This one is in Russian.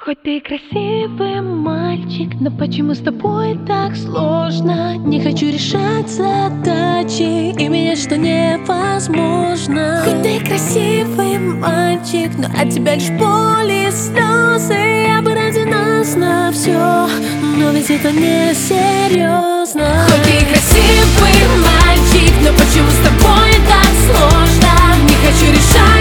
Хоть ты и красивый мальчик, но почему с тобой так сложно? Не хочу решать задачи и менять, что невозможно. Хоть ты и красивый мальчик, но от тебя лишь боль и слезы. Я бы ради нас на все, но ведь это не серьезно. Хоть ты и красивый мальчик, но почему с тобой так сложно? Не хочу решать